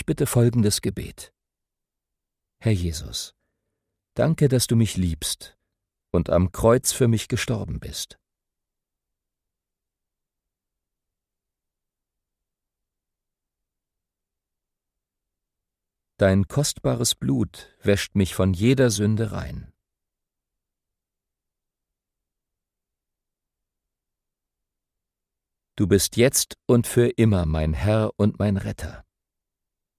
bitte folgendes Gebet. Herr Jesus, danke, dass du mich liebst und am Kreuz für mich gestorben bist. Dein kostbares Blut wäscht mich von jeder Sünde rein. Du bist jetzt und für immer mein Herr und mein Retter.